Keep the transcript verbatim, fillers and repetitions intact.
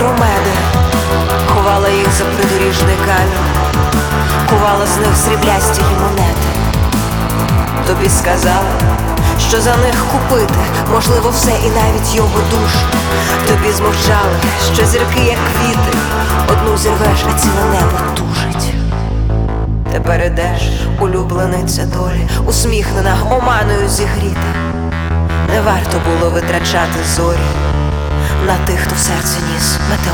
меди, ховала їх за придоріжний камінь, кувала з них сріблясті монети. Тобі сказали, що за них купити можливо все і навіть його душу. Тобі змовчали, що зірки як квіти, одну зірвеш, а ціле небо тужить. Тепер ідеш, улюблениця долі, усміхнена, оманою зігріта. Не варто було витрачати зорі на тих, хто в серці ніс метелик.